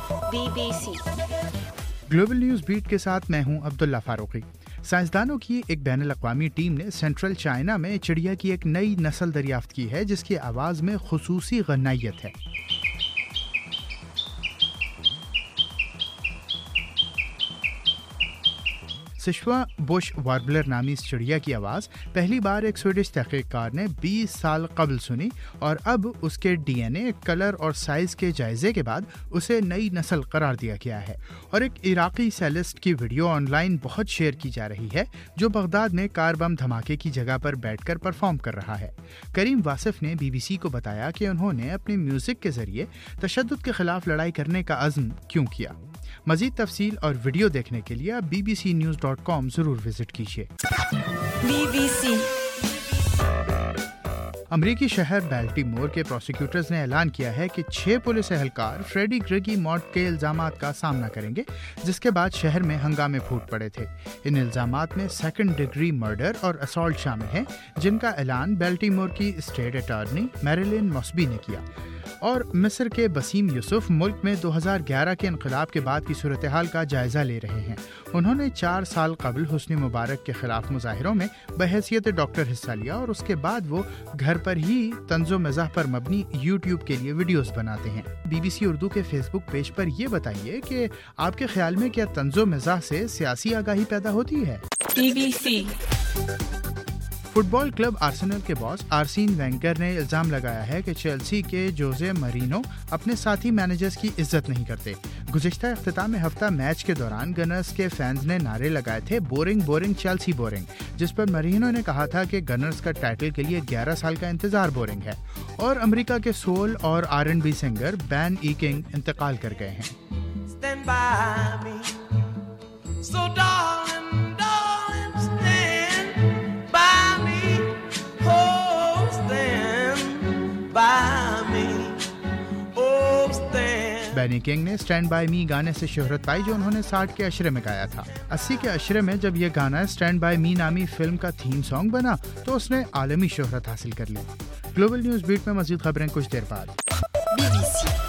BBC global news bat کے ساتھ میں ہوں عبداللہ فاروقی۔ سائنسدانوں کی ایک بین الاقوامی ٹیم نے سینٹرل چائنا میں چڑیا کی ایک نئی نسل دریافت کی ہے جس کی آواز میں خصوصی غنائیت ہے۔ سشوا بش واربلر نامی اس چڑیا کی آواز پہلی بار ایک سویڈش تحقیق کار نے 20 سال قبل سنی اور اب اس کے ڈی این اے، کلر اور سائز کے جائزے کے بعد اسے نئی نسل قرار دیا گیا ہے۔ اور ایک عراقی سیلسٹ کی ویڈیو آن لائن بہت شیئر کی جا رہی ہے جو بغداد میں کار بم دھماکے کی جگہ پر بیٹھ کر پرفارم کر رہا ہے۔ کریم واصف نے بی بی سی کو بتایا کہ انہوں نے اپنی میوزک کے ذریعے تشدد کے خلاف لڑائی کرنے کا عزم کیوں کیا۔ مزید تفصیل اور ویڈیو دیکھنے کے لیے آپ bbcnews.com ضرور وزٹ کیجیے۔ BBC امریکی شہر بیلٹیمور کے پروسیکیوٹرز نے اعلان کیا ہے کہ 6 پولیس اہلکار فریڈی گریگی موت کے الزامات کا سامنا کریں گے، جس کے بعد شہر میں ہنگامے پھوٹ پڑے تھے۔ ان الزامات میں 2nd ڈگری مرڈر اور اسالٹ شامل ہیں، جن کا اعلان بیلٹیمور کی اسٹیٹ اٹارنی میریلین موسبی نے کیا۔ اور مصر کے بسیم یوسف ملک میں 2011 کے انقلاب کے بعد کی صورتحال کا جائزہ لے رہے ہیں۔ انہوں نے 4 سال قبل حسنی مبارک کے خلاف مظاہروں میں بحیثیت ڈاکٹر حصہ لیا اور اس کے بعد وہ گھر پر ہی طنز و مزاح پر مبنی یوٹیوب کے لیے ویڈیوز بناتے ہیں۔ بی بی سی اردو کے فیس بک پیج پر یہ بتائیے کہ آپ کے خیال میں کیا طنز و مزاح سے سیاسی آگاہی پیدا ہوتی ہے؟ BBC football club Arsenal کے باس آرسین وینگر نے الزام لگایا ہے کہ چیلسی کے جوزے مرینو اپنے ساتھی مینیجرز کی عزت نہیں کرتے۔ گزشتہ اختتام ہفتہ میچ کے دوران گنرز کے فینز نے نعرے لگائے تھے بورنگ بورنگ چیلسی بورنگ، جس پر مرینو نے کہا تھا کہ گنرز کا ٹائٹل کے لیے 11 سال کا انتظار بورنگ ہے۔ اور امریکہ کے سول اور R&B سنگر بین ای کنگ انتقال کر گئے ہیں۔ Stand by me. So darling, darling, stand by me. Oh, stand by me. Oh, stand. Ben E King نے اسٹینڈ بائی می گانے سے شہرت پائی جو انہوں نے 60 کے عشرے میں گایا تھا۔ 80 کے عشرے میں جب یہ گانا اسٹینڈ بائی می نامی فلم کا تھیم سانگ بنا تو اس نے عالمی شہرت حاصل کر لی۔ گلوبل نیوز بیٹ میں مزید خبریں کچھ دیر بعد۔ BBC